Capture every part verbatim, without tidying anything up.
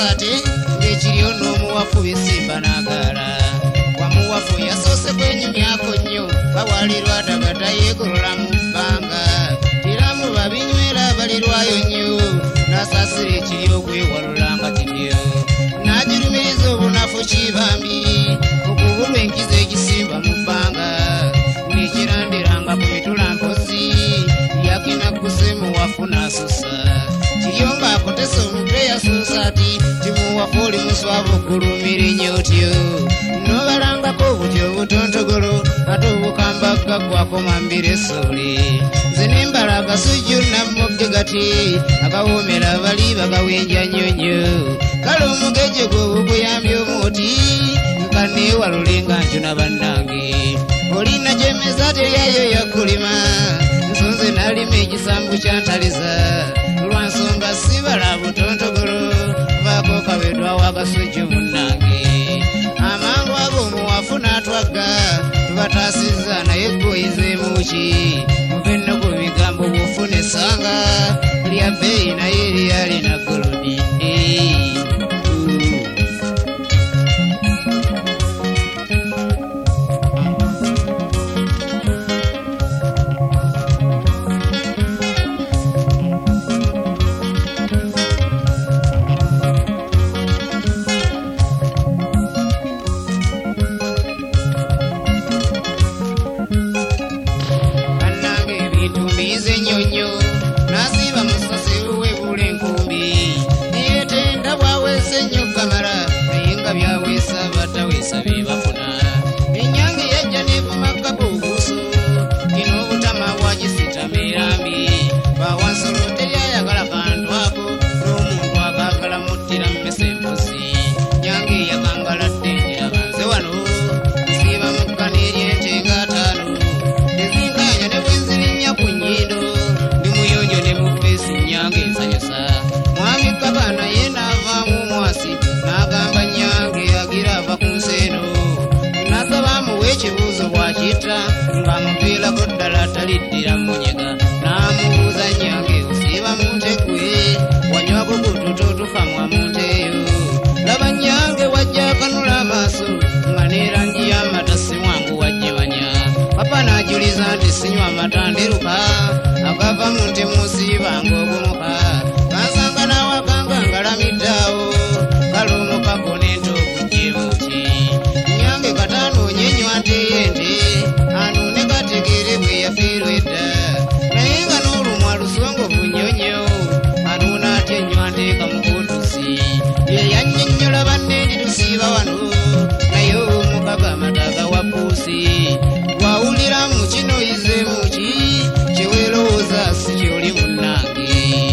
ate ng'ekiri n'omuwafu bisimba n'agaala wamuwafu yasoose kwenyumyako nnyo bawalirwa dagata yeegolola mu bbanga tiramu babinywera balirwayo nnyo n'asaasira ekiri okwewalula nga kityo n'agirumiriza obunafu kibambi okubulwa enkizo egisimba mu bbanga ng'ekirandiranga ku mitulampozi yakinagguse muwafu n'asusa kiryo ng'akotesa omutwe yasuusa ati timuwafu oli muswavu okulumira ennyo otyo n'obalangako obutyo obutontogolo ate obukambagga gwakomambira essoole nze nembala agasujju nammogge gati agawoomera bali bagawenja nnyonnyo kale omugejo gwe buguyambye omuti nga neewalule nga njuna bannange olina gyemeza teryayo yakulima nsonze nalima ekisambu kyantaliza lwansonga sibala butontogolo vaako kabedwa wagasujju munnange amangu ago omuwafu n'atwagga tubataasizza naye gwoyizeemuki muve nno ku bigambo bwofuna essanga lya bbeeyi naye lyalina golodi ngamuviirako ddala taliddira munyega n'amubuuza nyange usiiba mu nte gwe wanywako gutututukamwa mu nte eyo laba nyange wajja akanula amaaso nga n'erangi y'amata si mwangu wagimanya papa n'ajuliza nti sinywa amata nderuka agava mu nte musiiba ng'ogumuka kansanga n'awakanga ngalamiddeawo kale omukago n'ente okugyebuki nyange katanoonye enywa nte y'ente tegere bwe yafiirwa edda naye nga n'olumwa lusongovu nnyonnyo anuuna ate ennywa nteeka mu butusi ye yannyonnyola banne ndi tusiiba wano naye omukaga amataga wa puusi gwawulira mu kino yizeemu ki kyeweerowooza si kyoli munnange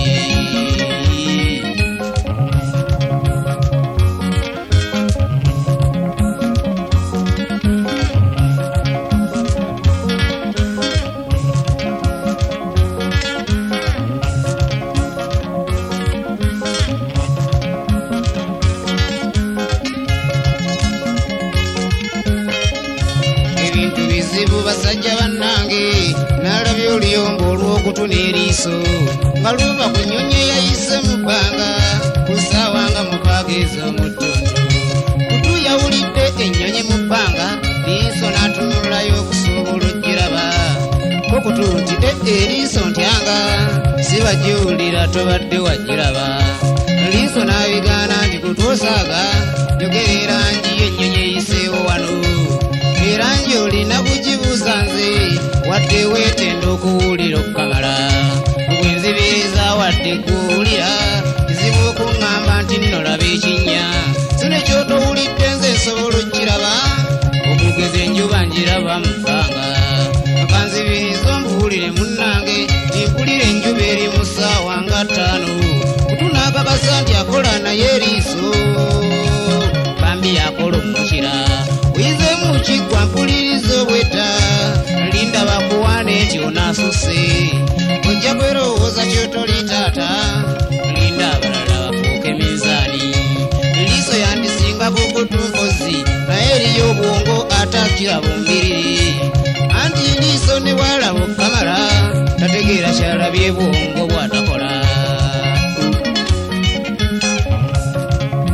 basajja bannange n'alabya oluyombo olw'okutuna eriiso nga luva ku nnyonyi eyayise mu bbanga ku ssaawa nga mukaaga ez'omuttonto kutu yawulidde ennyonyi mu bbanga liiso n'atunulayo okusobola oggiraba kokutu nti eriiso ntyanga sibagiwulira tobadde wagiraba liiso n'abigaana nti kutwosaaga jogera erangi y'ennyonyi eyiseewo wano erangi olina kugibuuza nze wadde weetenda okuwulira okukamala bwe nzibiriza wadde kuwulira kizibu okuŋŋamba nti nno laba ekinnya sine kyotowulidde nze nsobola okiraba okugeza enjuba njiraba mu bbanga akanzibiriza ombuwulire munnange nti mpulira enjuba eri mu ssaawa nga ttaano kutunaakakasa nti akola naye eriiso bambi yakola omukira wizeemu kiggwa mpuliriza obwedda linda bakuwaane nti onaasuse ojja kwerowooza kyotoli taata linda abalala bafuuke minzaani liiso yandisinga kukutumpozi naye eriyo obwongo atakira bumbiriri anti liiso ne bwalaba okukamala tategeera kyalabye bwongo bwatakola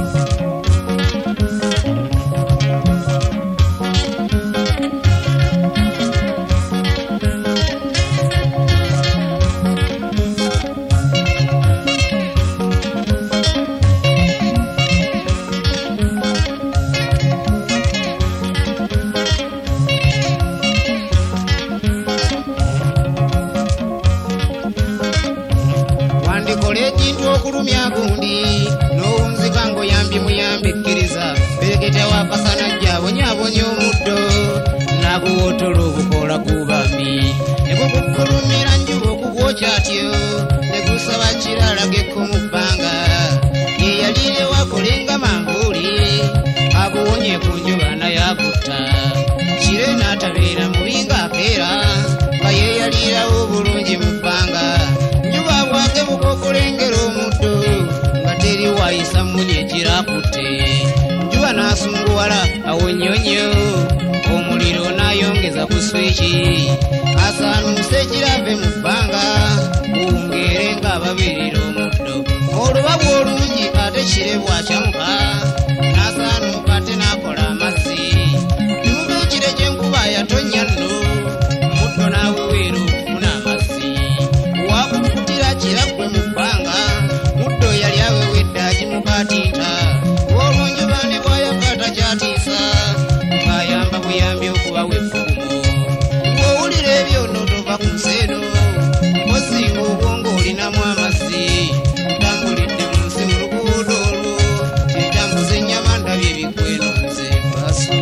wakola ekintu okulumya gundi n'owunzika ng'oyambye muyambe ekkiriza bereketa wakasana jjabonyaabonya omuddo naguwootola obukola gubambi ne gukukulumira njuba okugwokya atyo ne gusaba kirala gekko mu bbanga yeyaliire wakolenga manvuuli aguwonye ku njuba naye agutta kire n'atabeera mubi ng'akeera nga yeeyaliirawo bulungi mu bbanga njuba bwake bukokolengera omuddo nga teri waayisa munye ekirakutte njuba n'asunguwala awonyonyo omuliro n'ayongeza ku swiki asaanuuse ekirave mu bbanga buwungeere ng'ababeerera omuddo olubabu olungi ate kire bwakyamuka n'asaanuuka ate n'akola amazzi yumba ekire ky'enkuba yatonnya nno omuddo n'aweweera okufuna amazzi wakukutira kiraggwe mu bbanga muddo yali awewedde akimukatiita olwonjuba ne bwayagata kyatiisa ng'ayamba buyambi okubawa effugumo ng'owulira ebyo n'otova ku nsi eno osinga obwongo olinamu amazzi ntambulidde mu nsi mu luguudo olwo kyetambuza ennyama ndabye ebikweno nze basu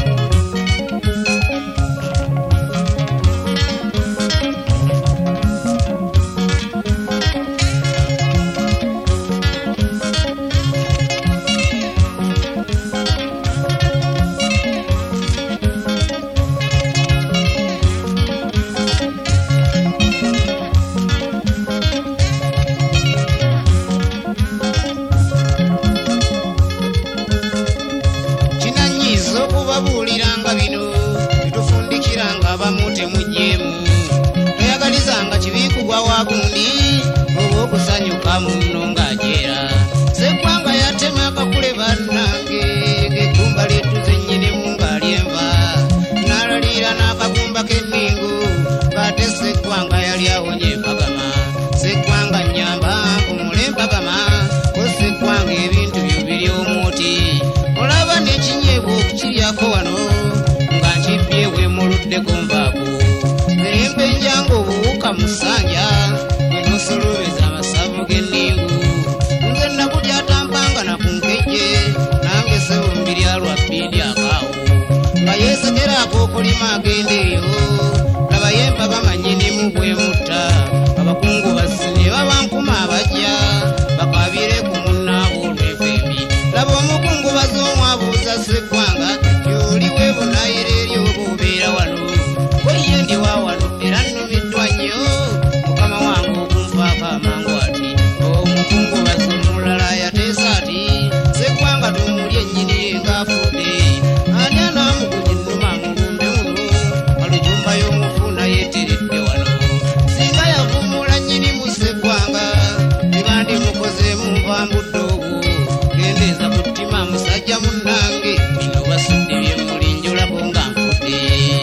okubabuuliranga bino bitufundikiranga abamu temugyeemu toyagalizanga kibi kugwa wagundi oba okusanyuka munno ng'ajeera seggwanga yatema akakule bannange gegumba lyetuze nnyinimu ng'ali enva n'alaliira n'akagumba k'enningu ng'ate seggwanga yali awonye empagama seggwanga nnyamba nkumule empagama ko seggwanga ebintu byo biri omuti olaba n'ekinyeebwa okukiryako wano nga nkibyewe muluddeko nvaako erempenjanga obuwuka mu ssanja bwe nosolobeza amasavu g'enningu nze nakutyatampanga na ku nkejje nange sebo mbiryalwa bbindi akaawo nga yeesekeraako okulima agenda eyo laba yempagama nnyinimu bwe mutta abakungu bassi ne babankuma abajja bakabire ku munnaabo olw'efembi laba omukungu baz'omwabuuza seggwanga gy'oliwe bunayira eri oba obeera wano koye ndi wa wano era nnumiddwa nnyo mukama wange okunfaako amangu ati omukungu baz'omulala yateesa ati seggwanga tumulye ennyini ye ng'afudde ani anaamugunya ennuma mulumbe muno alujumba y'omufu nayeeteredde wano singa yavumula nnyini mu seggwanga tibandimukozeemu nvambudde obwo gendeeza kuttima musajja munnange bino basudde byemuli njolako nga nfudde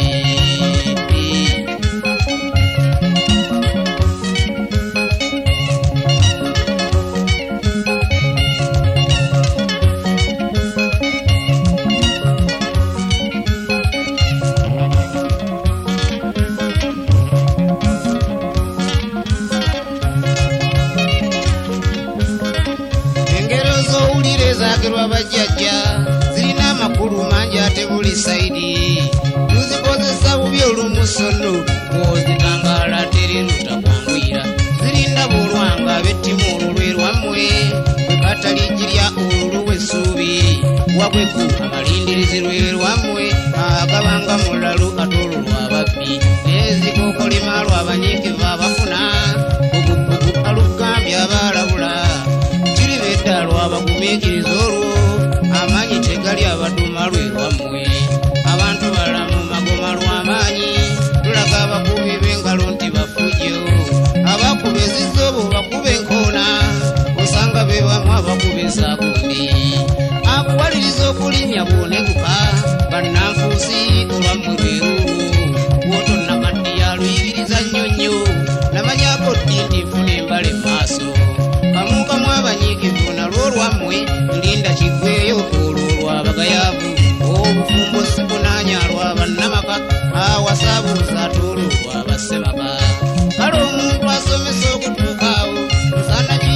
engero z'owulire zaagerwa bajjajja zirina amakulu mangi ate buli sayidi tuzikozesa bubi olumusono bw'ozitangaala teri lutakwanguyira zirinda bulwanga ab'ettimu olwo lwe lwammwe bwe katalijjirya olwo w'essuubi wabweku amalindirizi lwe lwammwe agabanga mulalu ate olwo lwababbi n'ezikokolima lw'abanyiikivu abafuna bugubugu alugambye abaalabula kiribedda lw'abagumiikiriza olwo amaanyi tegali abaduma lwe lwammwe abantu balamu magoma lw'amaanyi tulaga abakubi b'engalo nti bafujjo abakuba ezizobo bakuba enkoona osanga be bamu abakuba ezagundi akuwaliriza okulinnya bw'oneguka bannanfuusi olwammwe lweruru wotonnakaddi yaluyigiriza nnyonnyo namanyako ddi nti nfuna embala emmaaso kamukamu abanyiikivu nalwo lwammwe linda kiggweyo olwo lw'abagayaavu obufumbo sibunaanya lw'abannamaka awasaabuuza ate olwo lw'abassemaka kale omuntu asomesa okutuuka awo nsana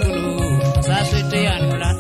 waggulu saaswete yanula